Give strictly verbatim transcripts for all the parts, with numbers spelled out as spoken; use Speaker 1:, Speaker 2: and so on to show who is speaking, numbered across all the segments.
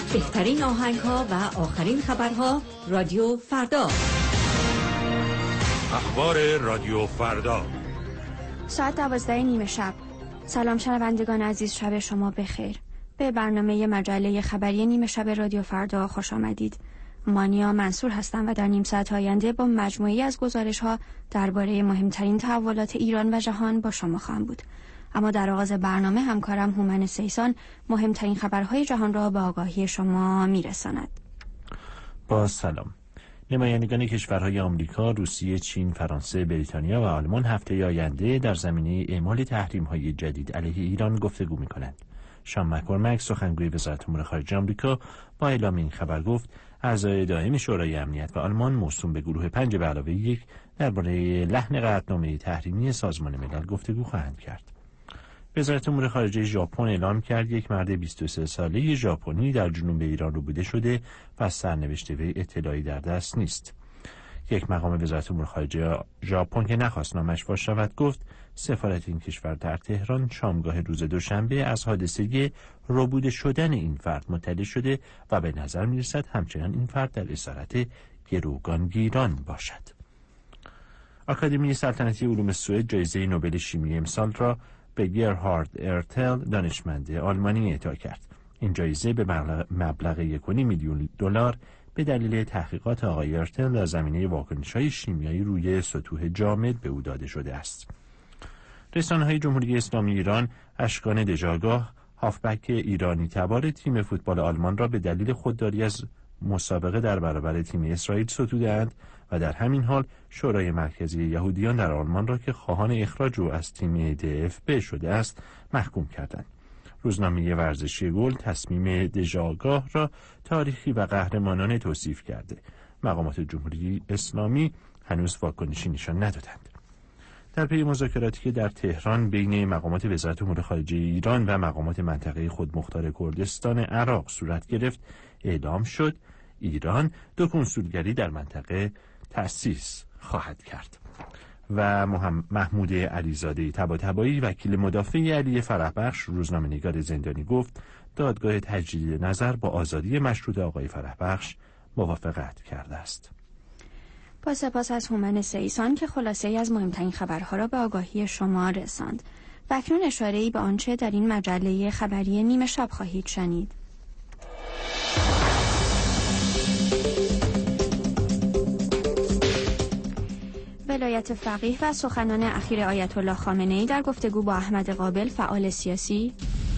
Speaker 1: بهترین آهنگ‌ها و آخرین خبرها رادیو فردا.
Speaker 2: اخبار رادیو فردا
Speaker 3: ساعت دوازده نیمه شب. سلام شنوندگان عزیز، شب شما بخیر. به برنامه مجله خبری نیمه شب رادیو فردا خوش آمدید. مانیا منصور هستم و در نیم ساعت آینده با مجموعه‌ای از گزارش‌ها درباره مهمترین تحولات ایران و جهان با شما خواهم بود. اما در آغاز برنامه همکارم هومن سیسان مهمترین خبرهای جهان را به آگاهی شما میرساند.
Speaker 4: با سلام. نمایندگان کشورهای آمریکا، روسیه، چین، فرانسه، بریتانیا و آلمان هفته آینده در زمینه اعمال تحریم‌های جدید علیه ایران گفتگو می‌کنند. شان مک‌کورمک، سخنگوی وزارت امور خارجه آمریکا، با اعلام این خبر گفت اعضای دائم شورای امنیت و آلمان موسوم به گروه پنج به علاوه یک درباره لحن قطعنامه تحریمی سازمان ملل گفتگو خواهند کرد. وزارت امور خارجه ژاپن اعلام کرد یک مرد بیست و سه ساله ژاپنی در جنوب ایران ربوده شده و از سرنوشت وی اطلاعی در دست نیست. یک مقام وزارت امور خارجه ژاپن که نخواست نامش فاش شود گفت سفارت این کشور در تهران شامگاه روز دوشنبه از حادثه ربوده شدن این فرد مطلع شده و به نظر می‌رسد همچنان این فرد در اسارت گروگانگیران باشد. آکادمی سلطنتی علوم سوئد جایزه نوبل شیمی امسال را به گرهارد ارتل دانشمند آلمانی اعطا کرد. این جایزه به مبلغ یک و نیم میلیون دلار به دلیل تحقیقات آقای ارتل در زمینه واکنش‌های شیمیایی روی سطوح جامد به او داده شده است. رسانه‌های جمهوری اسلامی ایران اشکان دژآگاه، هافبک ایرانی تبار تیم فوتبال آلمان را به دلیل خودداری از مسابقه در برابر تیم اسرائیل ستوده‌اند و در همین حال شورای مرکزی یهودیان در آلمان را که خواهان اخراج او از تیم دی اف بی شده است محکوم کردند. روزنامه ورزشی گل تصمیم دژآگاه را تاریخی و قهرمانانه توصیف کرده. مقامات جمهوری اسلامی هنوز واکنشی نشان ندادند. در پی مذاکراتی که در تهران بین مقامات وزارت امور خارجه ایران و مقامات منطقه خودمختار کردستان عراق صورت گرفت، اعلام شد ایران دو کنسولگری در منطقه تأسیس خواهد کرد. و محمود علیزاده طباطبایی وکیل مدافع علی فرحبخش روزنامه‌نگار زندانی گفت دادگاه تجدید نظر با آزادی مشروط آقای فرحبخش موافقت کرده است.
Speaker 3: با سپاس از هومن سیسان که خلاصه ای از مهمترین خبرها را به آگاهی شما رساند. و اکنون اشاره‌ای به آنچه در این مجله خبری نیمه شب خواهید شنید. ولایت فقیه و سخنان اخیر آیت الله خامنه‌ای در گفتگو با احمد قابل فعال سیاسی،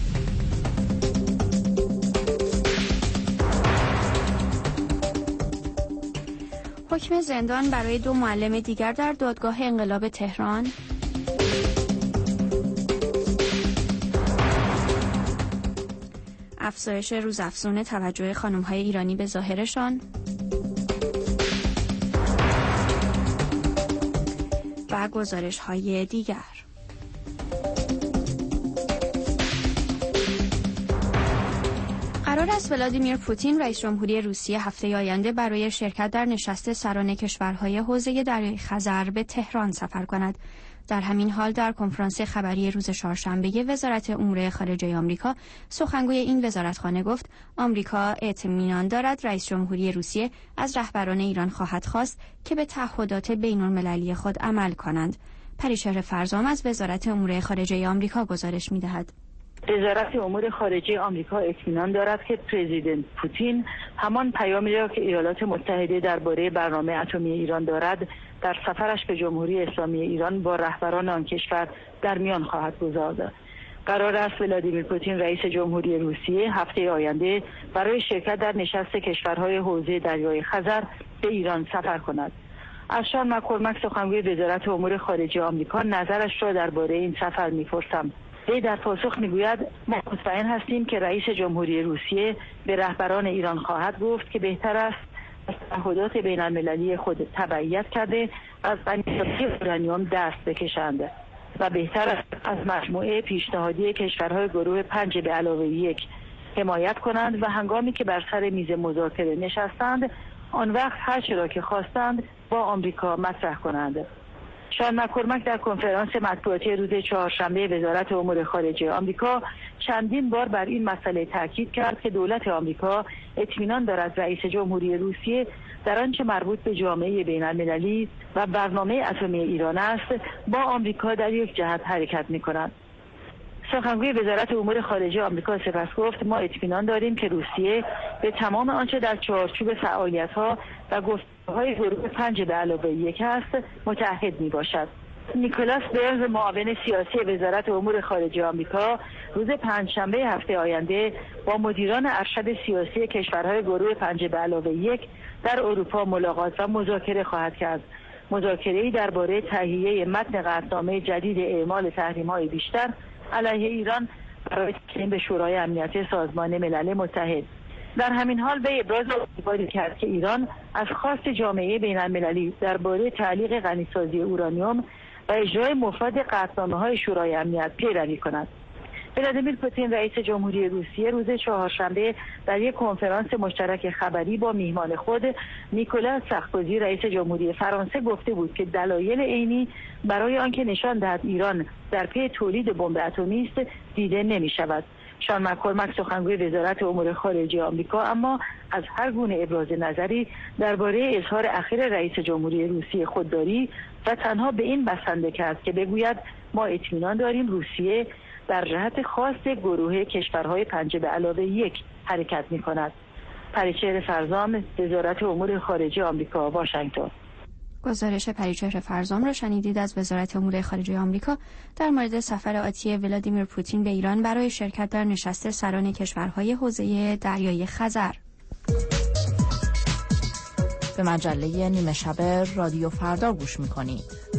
Speaker 3: حکم زندان برای دو معلم دیگر در دادگاه انقلاب تهران، افزایش روزافزون توجه خانم‌های ایرانی به ظاهرشان و گزارش‌های دیگر. قرار است ولادیمیر پوتین رئیس جمهوری روسیه هفته آینده برای شرکت در نشست سران کشورهای حوزه دریای خزر به تهران سفر کند. در همین حال در کنفرانس خبری روز چهارشنبه وزارت امور خارجه آمریکا سخنگوی این وزارتخانه گفت آمریکا اطمینان دارد رئیس جمهوری روسیه از رهبران ایران خواهد خواست که به تعهدات بین‌المللی خود عمل کنند. پریشهر فرزام از وزارت امور خارجه آمریکا گزارش می‌دهد.
Speaker 5: وزارت امور خارجه آمریکا اطمینان دارد که پرزیدنت پوتین همان پیامی را که ایالات متحده درباره برنامه اتمی ایران دارد در سفرش به جمهوری اسلامی ایران با رهبران آن کشور در میان خواهد گذارد. قرار است ولادیمیر پوتین رئیس جمهوری روسیه هفته آینده برای شرکت در نشست کشورهای حوزه دریای خزر به ایران سفر کند. از شان مک‌کورمک سخنگوی وزارت امور خارجه آمریکا نظرش را درباره این سفر می‌پرسم. وی در پاسخ میگوید ما مطمئن هستیم که رئیس جمهوری روسیه به رهبران ایران خواهد گفت که بهتر است از تعهدات بین المللی خود تبعیت کرده از غنیسازی اورانیوم دست بکشند و بهتر است از مجموعه پیشنهادی کشورهای گروه پنج به علاوه یک حمایت کنند و هنگامی که بر سر میز مذاکره نشستند آن وقت هر چه را که خواستند با آمریکا مطرح کنند. شان مک‌کورمک در کنفرانس مطبوعاتی روز چهارشنبه وزارت امور خارجه آمریکا چندین بار بر این مسئله تاکید کرد که دولت آمریکا اطمینان دارد رئیس جمهوری روسیه در آنچه مربوط به جامعه بین‌المللی و برنامه اتمی ایران است با آمریکا در یک جهت حرکت می‌کند. سخنگوی وزارت امور خارجه آمریکا سپس گفت ما اطمینان داریم که روسیه به تمام آنچه در چارچوب فعالیت‌ها و گفتگوهای گروه پنج به علاوه یک است متعهد میباشد. نیکولاس برنز معاون سیاسی وزارت امور خارجه آمریکا روز پنجشنبه هفته آینده با مدیران ارشد سیاسی کشورهای گروه پنج به علاوه یک در اروپا ملاقات و مذاکره خواهد کرد. مذاکره‌ای درباره تهیه متن قطعنامه جدید اعمال تحریم‌های بیشتر علیه ایران برای تسلیم به شورای امنیت سازمان ملل متحد. در همین حال به ابراز امیدواری کرد که ایران از خواست جامعه بین‌المللی درباره تعلیق غنیسازی اورانیوم و اجرای مفاد قطعنامه‌های شورای امنیت پیروی کند. ولادیمیر پوتین رئیس جمهوری روسیه روز چهارشنبه در یک کنفرانس مشترک خبری با میهمان خود نیکولاس سارکوزی رئیس جمهوری فرانسه گفته بود که دلایل عینی برای آنکه نشان دهد ایران در پی تولید بمب اتمی است دیده نمی‌شود. شان مک‌کورمک سخنگوی وزارت امور خارجه آمریکا اما از هر گونه ابراز نظری درباره اظهار اخیر رئیس جمهوری روسیه خودداری و تنها به این بسنده کرد که بگوید ما اطمینان داریم روسیه در جهت خاص گروه کشورهای پنج به علاوه یک حرکت می کند. پریچهر فرزام، وزارت امور خارجه آمریکا، واشنگتن.
Speaker 3: گزارش پریچهر فرزام را شنیدید از وزارت امور خارجه آمریکا در مورد سفر آتی ولادیمیر پوتین به ایران برای شرکت در نشست سران کشورهای حوزه دریای خزر.
Speaker 6: به مجله نیمه شب رادیو فردا گوش می‌کنید.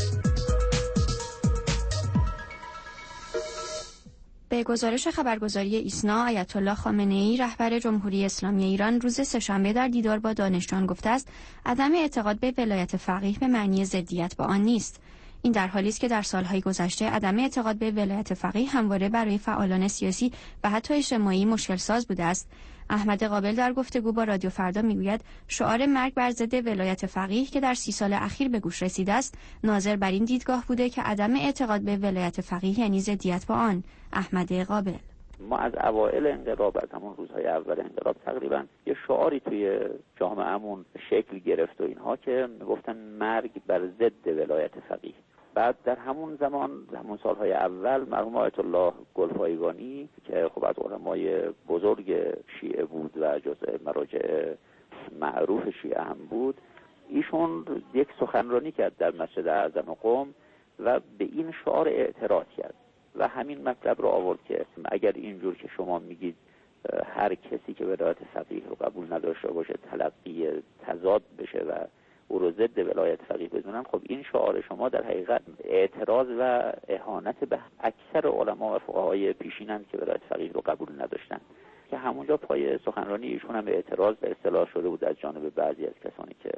Speaker 3: به گزارش خبرگزاری ایسنا، آیت الله خامنه‌ای رهبر جمهوری اسلامی ایران روز سه‌شنبه در دیدار با دانشجویان گفته است عدم اعتقاد به ولایت فقیه به معنی ضدیت با آن نیست. این در حالی است که در سالهای گذشته عدم اعتقاد به ولایت فقیه همواره برای فعالان سیاسی و حتی اجتماعی مشکل ساز بوده است. احمد قابل در گفتگو با رادیو فردا میگوید شعار مرگ بر ضد ولایت فقیه که در سی سال اخیر به گوش رسیده است ناظر بر این دیدگاه بوده که عدم اعتقاد به ولایت فقیه یعنی ضدیت با آن. احمد قابل:
Speaker 7: ما از اوایل انقلاب، از همون روزهای اول انقلاب تقریبا یه شعاری توی جامعهمون شکل گرفت و اینها که میگفتن مرگ بر ضد ولایت فقیه. بعد در همون زمان، همون سالهای اول، مرحوم آیت الله گلپایگانی که خب از علمای بزرگ شیعه بود و جزء مراجع معروف شیعه هم بود، ایشون یک سخنرانی کرد در مسجد اعظم قم و به این شعار اعتراض کرد و همین مطلب رو آورد که اگر اینجور که شما میگید هر کسی که ولایت فقیه رو قبول نداشته باشه تلقی تضاد بشه و او رو ضد ولایت فقیه بدونن، خب این شعار شما در حقیقت اعتراض و اهانت به اکثر علما و فقهای پیشینند که ولایت فقیه رو قبول نداشتن، که همونجا پای سخنرانی ایشون هم اعتراض به اصطلاح شده بود از جانب بعضی از کسانی که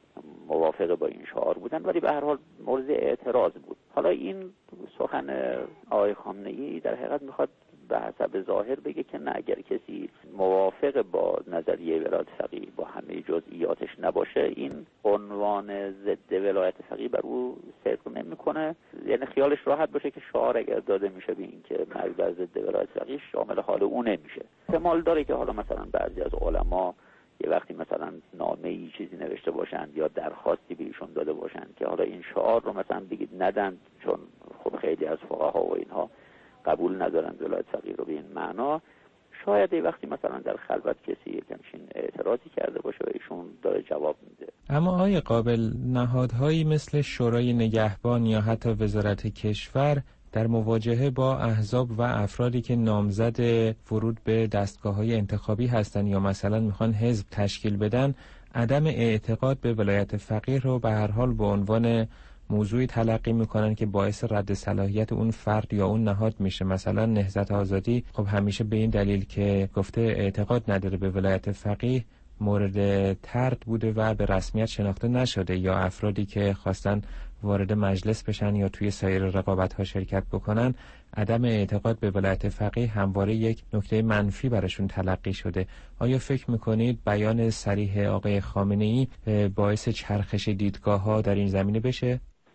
Speaker 7: موافق با این شعار بودن، ولی به هر حال مورد اعتراض بود. حالا این سخن آقای خامنه‌ای در حقیقت میخواد به حسب ظاهر بگه که نه، اگر کسی موافق با نظریه ولایت فقیه با همه جزئیاتش نباشه، این عنوان ضد ولایت فقیه بر او صدق نمیکنه، یعنی خیالش راحت باشه که شعار اگر داده میشه به این که مرگ بر ضد ولایت فقیه شامل حال او نمیشه. احتمال داره که حالا مثلا بعضی از علما یه وقتی مثلا نامه‌ای چیزی نوشته باشند یا درخواستی به ایشون داده باشند که حالا این شعار رو مثلا بگید ندن، چون خب خیلی از فقها و اینها قبول ندارن ولایت فقیه رو به این معنا. شاید یه وقتی مثلا در خلوت کسی همچین اعتراضی کرده باشه و ایشون داره جواب میده.
Speaker 8: اما آقای قابل، نهادهایی مثل شورای نگهبان یا حتی وزارت کشور در مواجهه با احزاب و افرادی که نامزد ورود به دستگاه‌های انتخابی هستند یا مثلا میخوان حزب تشکیل بدن، عدم اعتقاد به ولایت فقیه رو به هر حال به عنوان موضوعی تلقی میکنن که باعث رد صلاحیت اون فرد یا اون نهاد میشه. مثلا نهضت آزادی خب همیشه به این دلیل که گفته اعتقاد نداره به ولایت فقیه مورد طرد بوده و به رسمیت شناخته نشده، یا افرادی که خواستن وارد مجلس بشن یا توی سایر رقابت‌ها شرکت بکنن، عدم اعتقاد به ولایت فقیه همواره یک نکته منفی براشون تلقی شده. آیا فکر میکنید بیان صریح آقای خامنه‌ای باعث چرخش دیدگاه‌ها در این زمینه بشه؟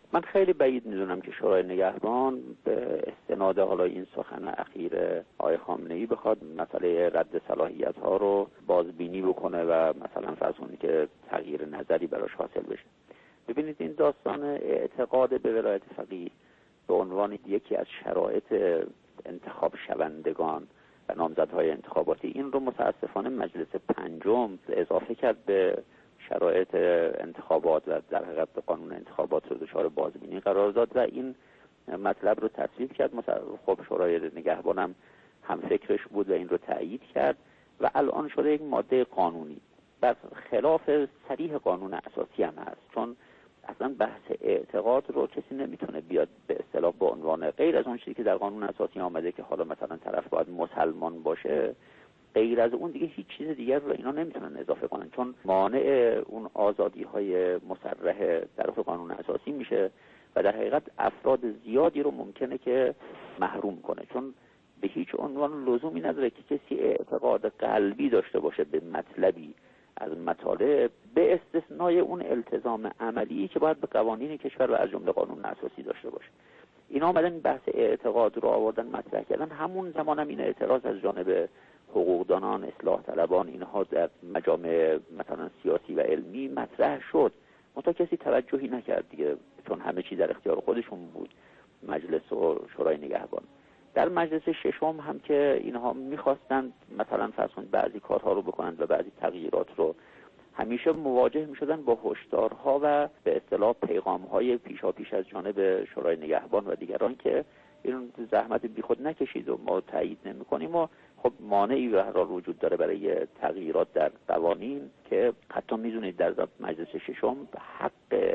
Speaker 7: من خیلی بعید میدونم که شورای نگهبان به استناد حالا این سخن اخیر آقای خامنه‌ای بخواد مسئله رد صلاحیت ها رو بازبینی بکنه و مثلا فرض کنید که تغییر نظری براش حاصل بشه. ببینید این داستان اعتقاد به ولایت فقیه به عنوان یکی از شرایط انتخاب شوندگان و نامزدهای انتخاباتی، این رو متاسفانه مجلس پنجم اضافه کرد به شرایط انتخابات و در حقیقت قانون انتخابات رو دچار بازبینی قرار داد و این مطلب رو تصویب کرد. خب شورای نگهبانم هم فکرش بود و این رو تایید کرد و الان شده یک ماده قانونی. بر خلاف صریح قانون اساسی هم هست، چون اصلا بحث اعتقاد رو کسی نمیتونه بیاد به اصطلاح به عنوان غیر از اون چیزی که در قانون اساسی آمده که حالا مثلا طرف باید مسلمان باشه، غیر از اون دیگه هیچ چیز دیگر رو اینا نمیتونن اضافه کنن، چون مانع اون آزادی های مصرح در قانون اساسی میشه و در حقیقت افراد زیادی رو ممکنه که محروم کنه، چون به هیچ عنوان لزومی نداره که کسی اعتقاد قلبی داشته باشه به مطلبی از مطالب، به استثنای اون التزام عملی که باید به قوانین کشور و از جمله قانون اساسی داشته باشه. اینا آمدن بحث اعتقاد رو آوردن مطرح کردن. همون زمان هم این اعتراض از جانب حقوقدانان، اصلاح طلبان، اینها در مجامع مثلا سیاسی و علمی مطرح شد، منتها کسی توجهی نکرد دیگه، چون همه چی در اختیار خودشون بود، مجلس و شورای نگهبان. در مجلس ششم هم که اینها میخواستند مثلا فرض کنید بعضی کارها رو بکنند و بعضی تغییرات رو، همیشه مواجه میشدن با هشدارها و به اصطلاح پیغامهای پیشا پیش از جانب شورای نگهبان و دیگران که این زحمت بیخود نکشید و ما تایید نمی‌کنیم و خب مانعی به هر حال وجود داره برای تغییرات در قوانین که حتی می‌دونید در مجلس ششم حق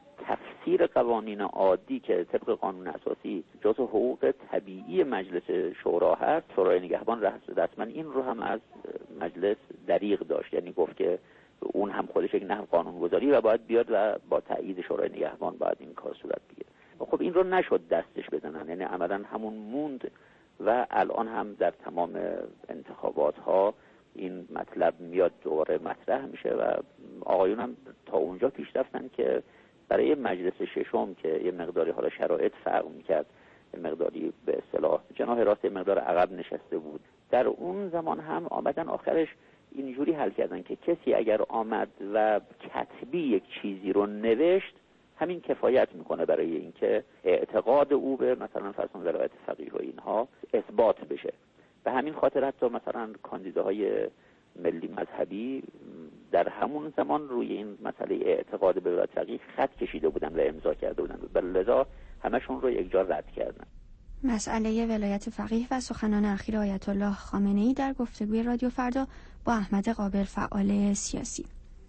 Speaker 7: تفسیر قوانین عادی که طبق قانون اساسی جزء حقوق طبیعی مجلس شورا هست، شورای نگهبان رسما این رو هم از مجلس دریغ داشت، یعنی گفت که اون هم خودش یک نحو قانونگذاری و باید بیاد و با تایید شورای نگهبان باید این کار صورت بگیره. خب این رو نشد دستش بزنن، یعنی عملاً همون موند و الان هم در تمام انتخابات ها این مطلب میاد دوباره مطرح میشه و آقایون هم تا اونجا پیش رفتن که برای مجلس ششم که یه مقداری حالا شرایط فرق میکرد، یه مقداری به اصطلاح جناح راست یه مقدار عقب نشسته بود، در اون زمان هم آمدن آخرش اینجوری حل کردن که کسی اگر آمد و کتبی یک چیزی رو نوشت همین کفایت میکنه برای اینکه اعتقاد او به مثلا فرض کنید ولایت فقیه و اینها اثبات بشه. به همین خاطر حتی مثلا کاندیداهای ملی مذهبی در همون زمان روی این مسئله اعتقاد به ولایت فقیه خط کشیده بودن و امضا کرده بودن، لذا همشون رو یک جا رد کردن.
Speaker 3: مسئله ولایت فقیه و سخنان اخیر آیت الله خامنه‌ای در گفتگوی رادیو فردا با احمد قابل، فعال سیاسی.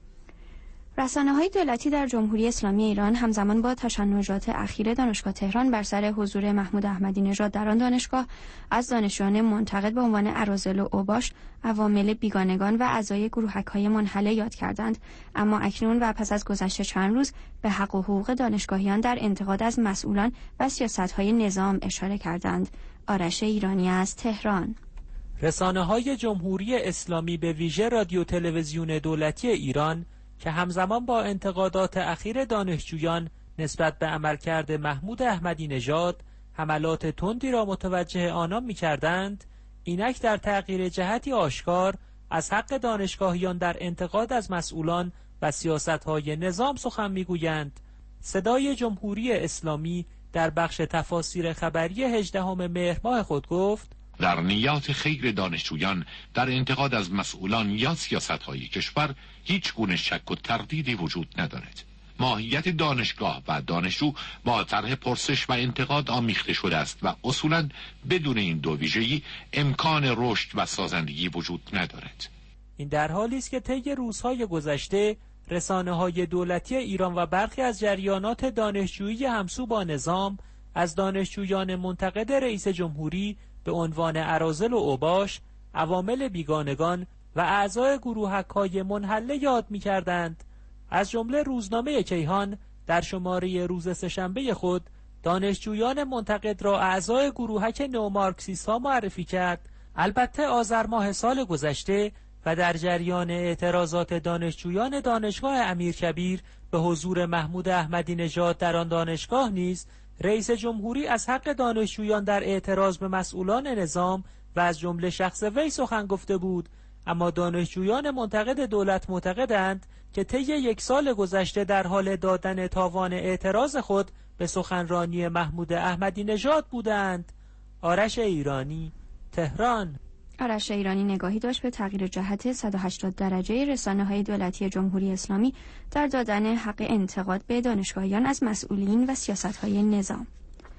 Speaker 3: رسانه‌های دولتی در جمهوری اسلامی ایران همزمان با تشنجات اخیر دانشگاه تهران بر سر حضور محمود احمدی نژاد در آن دانشگاه از دانشجویان منتقد به عنوان اراذل و اوباش، عوامل بیگانگان و اعضای گروهک‌های منحله یاد کردند، اما اکنون و پس از گذشت چند روز به حق و حقوق دانشگاهیان در انتقاد از مسئولان و سیاست‌های نظام اشاره کردند. آرش ایرانی از تهران.
Speaker 9: رسانه‌های جمهوری اسلامی به ویژه رادیو تلویزیون دولتی ایران که همزمان با انتقادات اخیر دانشجویان نسبت به عملکرد محمود احمدی نژاد حملات تندی را متوجه آنان می‌کردند، اینک در تغییر جهتی آشکار از حق دانشگاهیان در انتقاد از مسئولان و سیاست‌های نظام سخن می‌گویند. صدای جمهوری اسلامی در بخش تفاسیر خبری هجدهم مهر ماه خود گفت:
Speaker 10: در نیات خیر دانشجویان در انتقاد از مسئولان یا سیاست‌های کشور هیچ گونه شک و تردیدی وجود ندارد. ماهیت دانشگاه و دانشجو با طرح پرسش و انتقاد آمیخته شده است و اصولاً بدون این دو ویژگی امکان رشد و سازندگی وجود ندارد.
Speaker 9: این در حالی است که طی روزهای گذشته رسانه‌های دولتی ایران و برخی از جریانات دانشجویی همسو با نظام از دانشجویان منتقد رئیس جمهوری به عنوان اراذل و اوباش، عوامل بیگانگان و اعضای گروهک‌های منحله یاد می‌کردند. از جمله روزنامه کیهان در شماره روز سه‌شنبه خود دانشجویان منتقد را اعضای گروهک نومارکسیست‌ها معرفی کرد. البته آذر ماه سال گذشته و در جریان اعتراضات دانشجویان دانشگاه امیرکبیر به حضور محمود احمدی نژاد در آن دانشگاه نیز رئیس جمهوری از حق دانشجویان در اعتراض به مسئولان نظام و از جمله شخص وی سخن گفته بود، اما دانشجویان منتقد دولت معتقدند که طی یک سال گذشته در حال دادن تاوان اعتراض خود به سخنرانی محمود احمدی نژاد بودند. آرش ایرانی، تهران.
Speaker 3: آرش ایرانی نگاهی داشت به تغییر جهت صد و هشتاد درجه رسانه‌های دولتی جمهوری اسلامی در دادن حق انتقاد به دانشگاهیان از مسئولین و سیاست‌های نظام.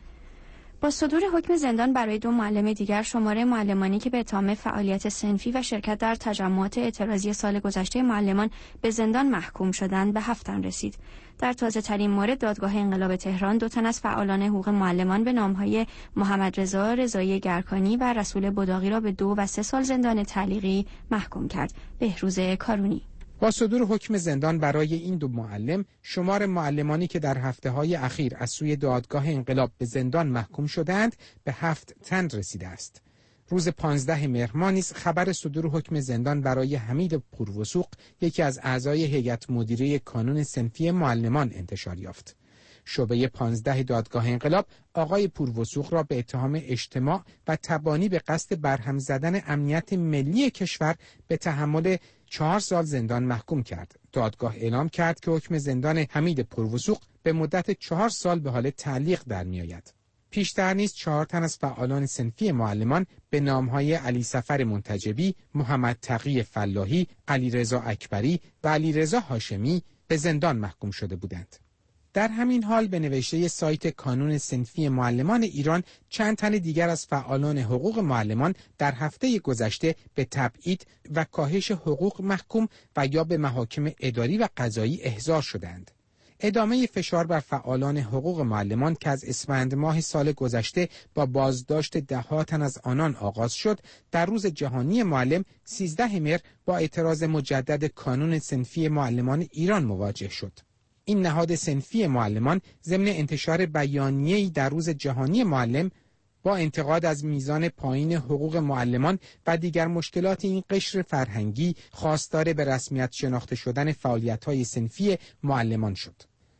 Speaker 3: با صدور حکم زندان برای دو معلم دیگر، شمار معلمانی که به اتهام فعالیت صنفی و شرکت در تجمعات اعتراضی سال گذشته معلمان به زندان محکوم شدند به هفت تن رسید. در تازه ترین مورد، دادگاه انقلاب تهران دو تن از فعالان حقوق معلمان به نامهای محمد رضا رضایی گرکانی و رسول بداغی را به دو و سه سال زندان تعلیقی محکوم کرد. بهروز کارونی.
Speaker 11: با صدور حکم زندان برای این دو معلم، شمار معلمانی که در هفته‌های اخیر از سوی دادگاه انقلاب به زندان محکوم شدند به هفت تن رسیده است. روز پانزده مهر ماه نیز خبر صدور حکم زندان برای حمید پوروسوق، یکی از اعضای هیئت مدیره کانون صنفی معلمان، انتشار یافت. شعبه پانزده دادگاه انقلاب آقای پوروسوق را به اتهام اجتماع و تبانی به قصد برهم زدن امنیت ملی کشور به تحمل چهار سال زندان محکوم کرد. دادگاه اعلام کرد که حکم زندان حمید پوروسوق به مدت چهار سال به حال تعلیق در می‌آید. پیشتر نیز چهار تن از فعالان صنفی معلمان به نام‌های علی صفر منتجبی، محمد تقی فلاحی، علیرضا اکبری و علیرضا هاشمی به زندان محکوم شده بودند. در همین حال به نوشته سایت کانون صنفی معلمان ایران، چند تن دیگر از فعالان حقوق معلمان در هفته گذشته به تبعید و کاهش حقوق محکوم و یا به محاکم اداری و قضایی احضار شدند. ادامه فشار بر فعالان حقوق معلمان که از اسفند ماه سال گذشته با بازداشت ده ها تن از آنان آغاز شد، در روز جهانی معلم سیزده مهر با اعتراض مجدد کانون صنفی معلمان ایران مواجه شد. این نهاد صنفی معلمان ضمن انتشار بیانیه‌ای در روز جهانی معلم با انتقاد از میزان پایین حقوق معلمان و دیگر مشکلات این قشر فرهنگی، خواستار به رسمیت شناخته شدن فعالیت‌های صنفی معلمان شد.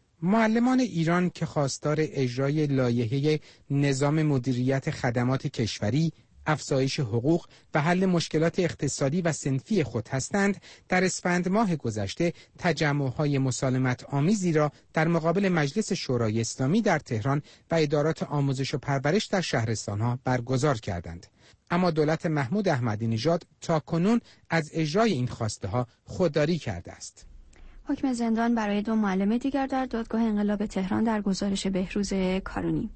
Speaker 11: معلمان ایران که خواستار اجرای لایحه نظام مدیریت خدمات کشوری، افزایش حقوق و حل مشکلات اقتصادی و صنفی خود هستند، در اسفند ماه گذشته تجمع‌های مسالمت آمیزی را در مقابل مجلس شورای اسلامی در تهران و ادارات آموزش و پرورش در شهرستان‌ها برگزار کردند. اما دولت محمود احمدی نژاد تاکنون از اجرای این خواسته‌ها خودداری کرده است.
Speaker 3: حکم زندان برای دو معلم دیگر در دادگاه انقلاب تهران در گزارش بهروز کارونی.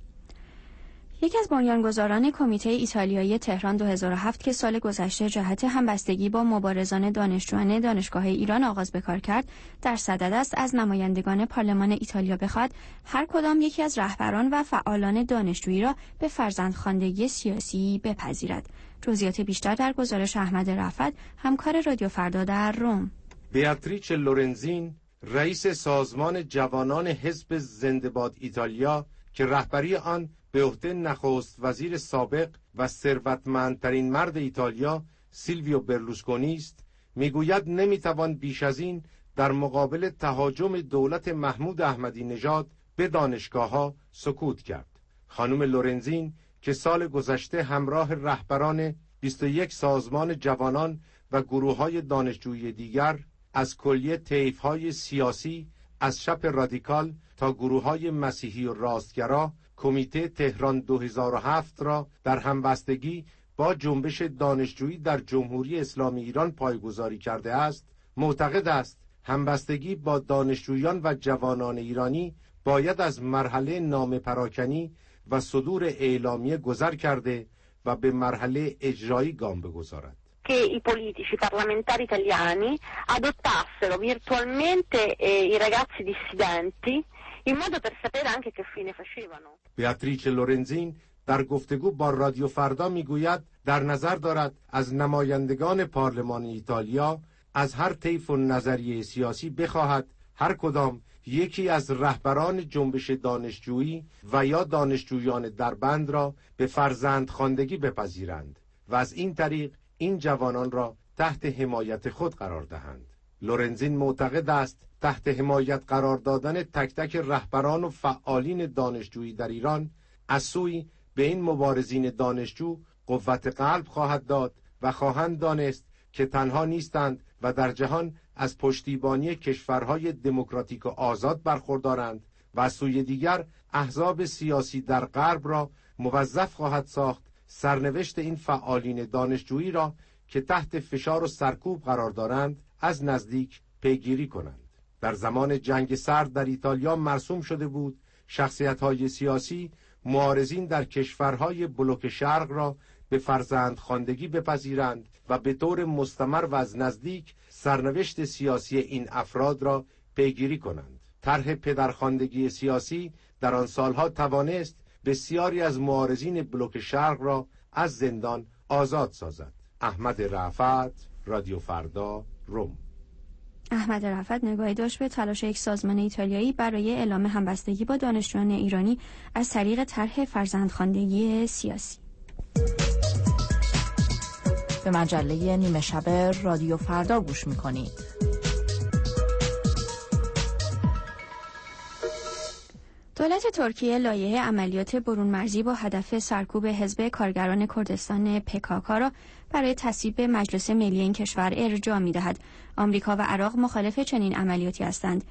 Speaker 3: یکی از بنیانگذاران کمیته ایتالیایی تهران دو هزار و هفت که سال گذشته جهت همبستگی با مبارزان دانشجویان دانشگاه ایران آغاز به کار کرد، در صدد است از نمایندگان پارلمان ایتالیا بخواهد هر کدام یکی از رهبران و فعالان دانشجویی را به فرزندخواندگی سیاسی بپذیرد. جزئیات بیشتر در گزارش احمد رفعت، همکار رادیو فردا در روم.
Speaker 12: بیاتریچه لورنزین، رئیس سازمان جوانان حزب زنده باد ایتالیا که رهبری آن به عهده نخست وزیر سابق و ثروتمندترین مرد ایتالیا سیلویو برلوسکونی است، میگوید نمیتوان بیش از این در مقابل تهاجم دولت محمود احمدی نژاد به دانشگاه‌ها سکوت کرد. خانم لورنزین که سال گذشته همراه رهبران بیست و یک سازمان جوانان و گروه‌های دانشجویی دیگر از کلیه طیف‌های سیاسی از چپ رادیکال تا گروه‌های مسیحی و راستگرا کمیته تهران دو هزار و هفت را در همبستگی با جنبش دانشجویی در جمهوری اسلامی ایران پایگذاری کرده است، معتقد است همبستگی با دانشجویان و جوانان ایرانی باید از مرحله نامه پراکنی و صدور اعلامیه گذر کرده و به مرحله اجرایی گام بگذارد.
Speaker 13: che i politici parlamentari italiani adottassero virtualmente eh, i ragazzi dissidenti in modo per sapere anche che fine facevano.
Speaker 12: بیاتریچه لورنزین در گفتگو با رادیو فردا میگوید در نظر دارد از نمایندگان پارلمان ایتالیا از هر طیف و نظریه سیاسی بخواهد هر کدام یکی از رهبران جنبش دانشجویی و یا دانشجویان دربند را به فرزندخواندگی بپذیرند و از این طریق این جوانان را تحت حمایت خود قرار دهند. لورنزین معتقد است تحت حمایت قرار دادن تک تک رهبران و فعالین دانشجویی در ایران از سوی به این مبارزین دانشجو قوت قلب خواهد داد و خواهند دانست که تنها نیستند و در جهان از پشتیبانی کشورهای دموکراتیک و آزاد برخوردارند و از سوی دیگر احزاب سیاسی در غرب را موظف خواهد ساخت سرنوشت این فعالین دانشجویی را که تحت فشار و سرکوب قرار دارند از نزدیک پیگیری کنند. در زمان جنگ سرد در ایتالیا مرسوم شده بود شخصیت‌های سیاسی معارضین در کشورهای بلوک شرق را به فرزندخواندگی بپذیرند و به طور مستمر و از نزدیک سرنوشت سیاسی این افراد را پیگیری کنند. طرح پدرخواندگی سیاسی در آن سالها توانست بسیاری از معارضین بلوک شرق را از زندان آزاد سازد. احمد رأفت، رادیو فردا، روم.
Speaker 3: احمد رأفت نگاهی داشت به تلاش یک سازمان ایتالیایی برای اعلام همبستگی با دانشجویان ایرانی از طریق طرح فرزندخواندگی سیاسی.
Speaker 6: به مجله نیمه شب رادیو فردا گوش می‌کنید.
Speaker 3: دولت ترکیه لایحه عملیات برون مرزی با هدف سرکوب حزب کارگران کردستان پکاکا را برای تصویب مجلس ملی این کشور ارجاع می‌دهد. آمریکا و عراق مخالف چنین عملیاتی هستند.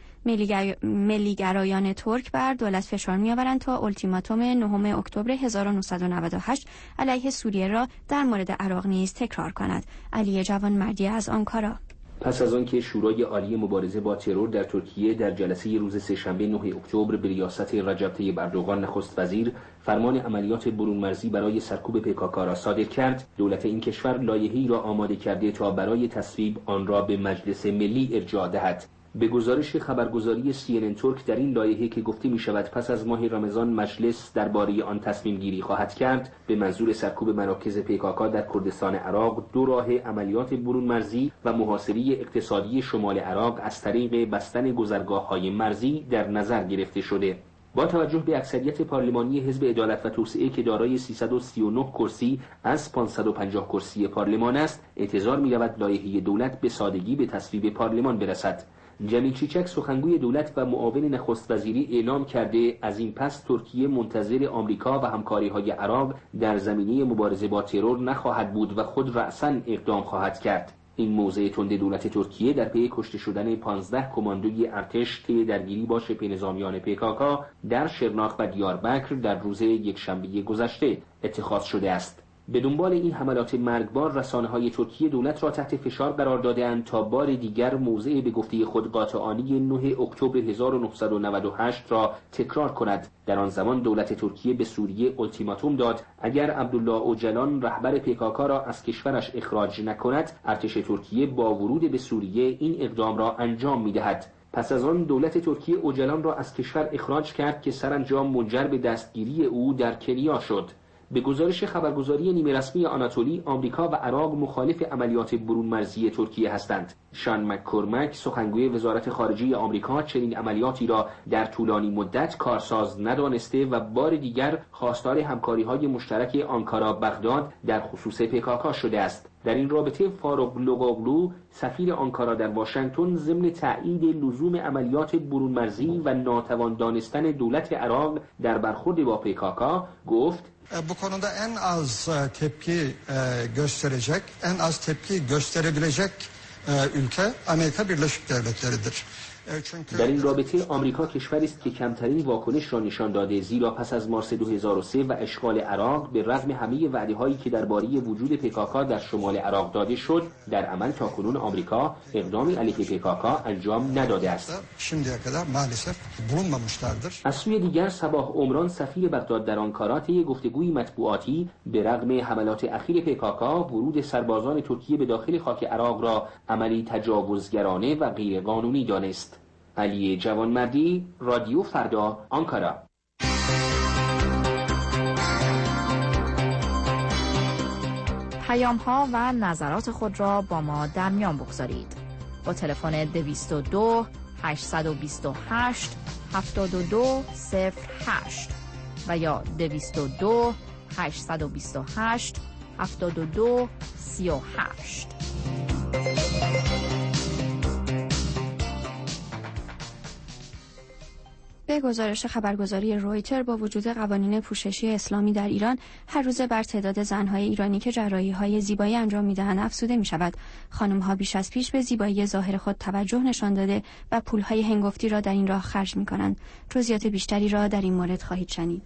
Speaker 3: ملیگرایان ترک بر دولت فشار می‌آورند تا اولتیماتوم نهم اکتبر هزار و نهصد و نود و هشت علیه سوریه را در مورد عراق نیز تکرار کند. علی جوانمردی از آنکارا.
Speaker 14: پس از آنکه شورای عالی مبارزه با ترور در ترکیه در جلسه روز سه‌شنبه نه اکتبر به ریاست رجب طیب اردوغان نخست وزیر فرمان عملیات برون مرزی برای سرکوب پیکاکا را صادر کرد، دولت این کشور لایحه‌ای را آماده کرده تا برای تصویب آن را به مجلس ملی ارجاع دهد. به گزارش خبرگزاری سی ان ان ترک در این لایحه که گفته می شود پس از ماه رمضان مجلس درباره آن تصمیم گیری خواهد کرد، به منظور سرکوب مراکز پیکاکا در کردستان عراق دو راه عملیات برون مرزی و محاصره اقتصادی شمال عراق از طریق بستن گذرگاه‌های مرزی در نظر گرفته شده. با توجه به اکثریت پارلمانی حزب عدالت و توسعه که دارای سیصد و سی و نه کرسی از پانصد و پنجاه کرسی پارلمان است، انتظار می‌رود لایحه دولت به سادگی به تصویب پارلمان برسد. جمیل چیچک سخنگوی دولت و معاون نخست وزیری اعلام کرده از این پس ترکیه منتظر آمریکا و همکاری‌های عراق در زمینه مبارزه با ترور نخواهد بود و خود رأساً اقدام خواهد کرد. این موضع تند دولت ترکیه در پی کشته شدن پانزده کماندوی ارتش طی درگیری با شبه نظامیان پیکاکا در شرناق و دیاربکر در روز یکشنبه گذشته اتخاذ شده است. به دنبال این حملات مرگبار رسانه‌های ترکیه دولت را تحت فشار قرار داده‌اند تا بار دیگر موضع به گفته خود قاطعانه نه اکتبر هزار و نهصد و نود و هشت را تکرار کند. در آن زمان دولت ترکیه به سوریه اولتیماتوم داد اگر عبدالله اوجلان رهبر پیکاکا را از کشورش اخراج نکند، ارتش ترکیه با ورود به سوریه این اقدام را انجام می‌دهد. پس از آن دولت ترکیه اوجلان را از کشور اخراج کرد که سرانجام منجر به دستگیری او در کنیا شد. به گزارش خبرگزاری نیمه رسمی آناتولی، آمریکا و عراق مخالف عملیات برون مرزی ترکیه هستند. شان مک‌کورمک سخنگوی وزارت خارجه آمریکا چنین عملیاتی را در طولانی مدت کارساز ندانسته و بار دیگر خواستار همکاری‌های مشترک آنکارا بغداد در خصوص پیکاکا شده است. در این رابطه فاروق لوگوغلو سفیر آنکارا در واشنگتن ضمن تأیید لزوم عملیات برون مرزی و ناتوان دانستن دولت عراق در برخورد با پیکاکا گفت
Speaker 15: Bu konuda en az tepki gösterecek, en az tepki gösterebilecek ülke Amerika Birleşik Devletleri'dir.
Speaker 14: در این رابطه آمریکا کشوری است که کمترین واکنش را نشان داده، زیرا پس از مارس دو هزار و سه و اشغال عراق به رغم همه وعده‌هایی که درباره وجود پیکاکا در شمال عراق داده شد، در عمل تاکنون آمریکا اقدامی علیه پیکاکا انجام نداده است. از سوی دیگر صباح عمران سفیر بغداد در آنکارا طی گفتگوی مطبوعاتی به رغم حملات اخیر پیکاکا ورود سربازان ترکیه به داخل خاک عراق را عملی تجاوزگرانه و غیرقانونی دانست. علی جوانمردی، رادیو فردا، آنکارا.
Speaker 6: پیام ها و نظرات خود را با ما در میان بگذارید. با تلفن دویست و دو هشتصد و بیست و هشت هفتاد و دو صفر هشت و یا دویست و دو هشتصد و بیست و هشت هفتاد و دو سی و هشت.
Speaker 3: به گزارش خبرگزاری رویتر، با وجود قوانین پوششی اسلامی در ایران، هر روز بر تعداد زن‌های ایرانی که جراحی‌های زیبایی انجام می‌دهند افزوده می‌شود. خانم‌ها بیش از پیش به زیبایی ظاهر خود توجه نشان داده و پول‌های هنگفتی را در این راه خرج می‌کنند. جزئیات بیشتری را در این مورد خواهید شنید.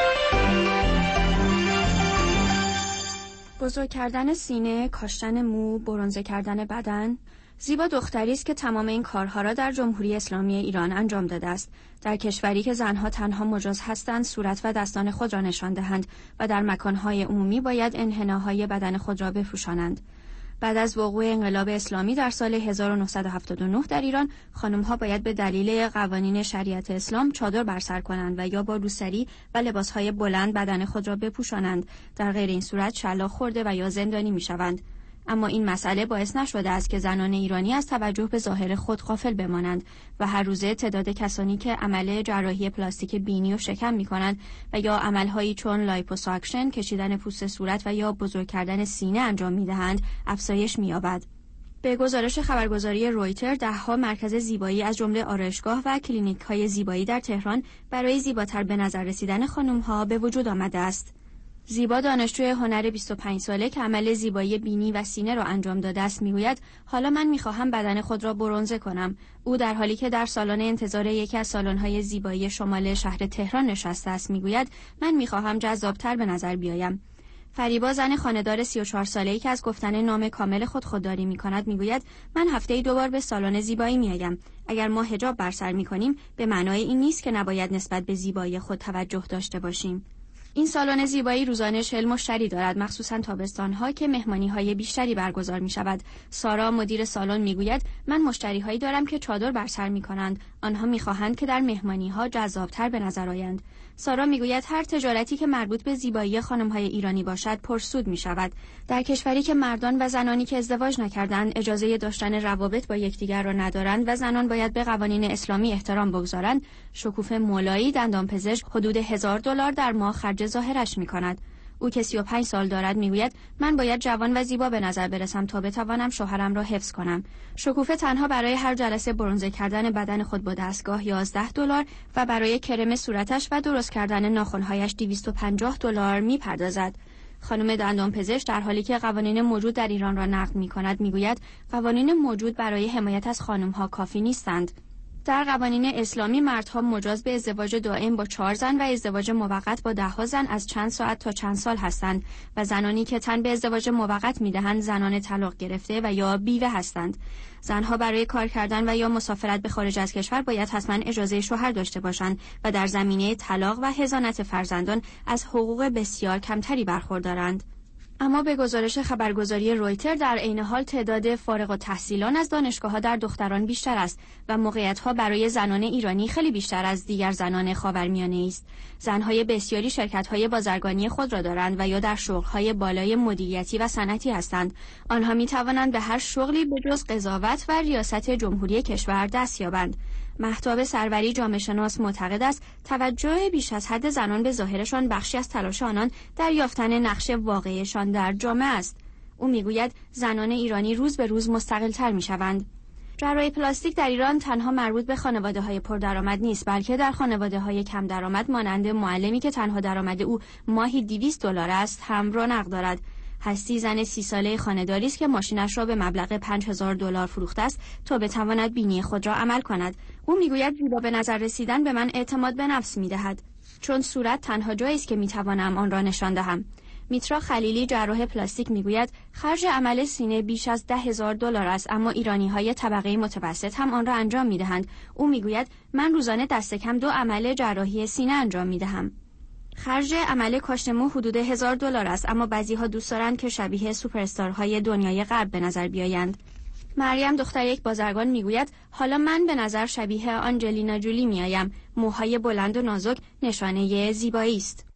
Speaker 3: بزرگ کردن سینه، کاشتن مو، برنزه کردن بدن. زیبا دختری است که تمام این کارها را در جمهوری اسلامی ایران انجام داده است. در کشوری که زنها تنها مجاز هستند صورت و دستان خود را نشان دهند و در مکانهای عمومی باید انحناهای بدن خود را بپوشانند. بعد از وقوع انقلاب اسلامی در سال هزار و نهصد و هفتاد و نه در ایران، خانم‌ها باید به دلیل قوانین شریعت اسلام چادر بر سر کنند و یا با روسری و لباسهای بلند بدن خود را بپوشانند. در غیر این صورت شلاق خورده و یا زندانی می‌شوند. اما این مسئله باعث نشده است که زنان ایرانی از توجه به ظاهر خود غافل بمانند و هر روزه تعداد کسانی که عمل جراحی پلاستیک بینی و شکم می‌کنند و یا عمل‌هایی چون لایپوساکشن، کشیدن پوست صورت و یا بزرگ کردن سینه انجام می‌دهند افزایش می‌یابد. به گزارش خبرگزاری رویتر، ده‌ها مرکز زیبایی از جمله آرایشگاه و کلینیک‌های زیبایی در تهران برای زیباتر به نظر رسیدن خانم‌ها به وجود آمده است. زیبا، دانشجوی هنر بیست و پنج ساله که عمل زیبایی بینی و سینه را انجام داده است، میگوید حالا من میخواهم بدن خود را برنزه کنم. او در حالی که در سالن انتظار یکی از سالن‌های زیبایی شمال شهر تهران نشسته است میگوید من میخواهم جذابتر به نظر بیایم. فریبا، زن خانه‌دار سی و چهار ساله‌ای که از گفتن نام کامل خود خودداری میکند، میگوید من هفته‌ای دو بار به سالن زیبایی میآیم. اگر ما حجاب بر سر میکنیم به معنای این نیست که نباید نسبت به زیبایی خود توجه داشته باشیم. این سالن زیبایی روزانه چهل مشتری دارد، مخصوصاً تابستان‌ها که مهمانی‌های بیشتری برگزار می‌شود. سارا، مدیر سالن، میگوید من مشتری‌هایی دارم که چادر بر سر می‌کنند. آنها می‌خواهند که در مهمانی‌ها جذاب‌تر به نظر آیند. سارا میگوید هر تجارتی که مربوط به زیبایی خانم‌های ایرانی باشد پرسود می‌شود. در کشوری که مردان و زنانی که ازدواج نکردند اجازه داشتن روابط با یکدیگر را ندارند و زنان باید به قوانین اسلامی احترام بگذارند، شکوفه مولایی، دندانپزشک، حدود هزار دلار در ماه خرج ظاهرش می‌کند. او که سی و پنج سال دارد میگوید من باید جوان و زیبا به نظر برسم تا بتوانم شوهرم را حفظ کنم. شکوفه تنها برای هر جلسه برنزه کردن بدن خود با دستگاه یازده دلار و برای کرم صورتش و درست کردن ناخن‌هایش دویست و پنجاه دلار میپردازد. خانم دندانپزشک در حالی که قوانین موجود در ایران را نقد می‌کند میگوید قوانین موجود برای حمایت از خانم‌ها کافی نیستند. در قوانین اسلامی مردها مجاز به ازدواج دائم با چهار زن و ازدواج موقت با ده زن از چند ساعت تا چند سال هستند و زنانی که تن به ازدواج موقت میدهند زنان طلاق گرفته و یا بیوه هستند. زنها برای کار کردن و یا مسافرت به خارج از کشور باید حتما اجازه شوهر داشته باشند و در زمینه طلاق و حضانت فرزندان از حقوق بسیار کمتری برخوردارند. اما به گزارش خبرگزاری رویتر در عین حال تعداد فارغ التحصیلان از دانشگاه‌ها در دختران بیشتر است و موقعیت‌ها برای زنان ایرانی خیلی بیشتر از دیگر زنان خاورمیانه است. زن‌های بسیاری شرکت‌های بازرگانی خود را دارند و یا در شغل‌های بالای مدیریتی و صنعتی هستند. آنها می‌توانند به هر شغلی به جز قضاوت و ریاست جمهوری کشور دست یابند. مهتاب سروری، جامعه شناس، معتقد است توجه بیش از حد زنان به ظاهرشان بخشی از تلاش آنان در یافتن نقش واقعیشان در جامعه است. او میگوید زنان ایرانی روز به روز مستقل‌تر میشوند. جراحی پلاستیک در ایران تنها مربوط به خانواده‌های پردرآمد نیست، بلکه در خانواده‌های کم درآمد مانند معلمی که تنها درآمد او ماهی دویست دلار است هم رونق دارد. هستی، زن سی ساله خانه‌داری است که ماشینش را به مبلغ پنج هزار دلار فروخته است تا بتواند بینی خود را عمل کند. او میگوید زیبا به نظر رسیدن به من اعتماد به نفس میدهد، چون صورت تنها جایی است که میتوانم آن را نشان دهم. میترا خلیلی، جراح پلاستیک، میگوید خرج عمل سینه بیش از ده هزار دلار است، اما ایرانی‌های طبقه متوسط هم آن را انجام میدهند. او میگوید من روزانه دست کم دو عمل جراحی سینه انجام میدهم. خرج عمل کاشت مو حدود هزار دلار است، اما بعضی‌ها دوست دارند که شبیه سوپر استارهای دنیای غرب به نظر بیایند. مریم، دختر یک بازرگان، میگوید حالا من به نظر شبیه آنجلینا جولی میآیم. موهای بلند و نازک نشانه زیبایی است.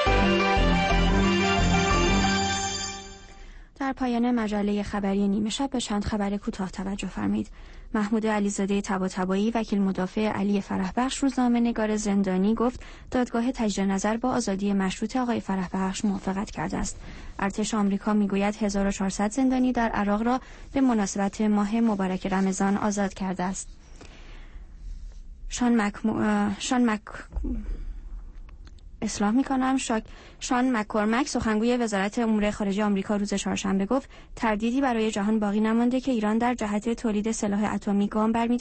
Speaker 3: در پایان مجله خبری نیمه شب به چند خبر کوتاه توجه فرمایید. محمود علیزاده طباطبایی، وکیل مدافع علی فرحبخش، روزنامه‌نگار زندانی، گفت دادگاه تجدید نظر با آزادی مشروط آقای فرحبخش موافقت کرده است. ارتش آمریکا میگوید هزار و چهارصد زندانی در عراق را به مناسبت ماه مبارک رمضان آزاد کرده است. شان مک شان مک اصلاح میکنم شاک شان مکورمک سخنگوی وزارت امور خارجه آمریکا روز چهارشنبه گفت تردیدی برای جهان باقی نمانده که ایران در جهت تولید سلاح اتمی گام برمی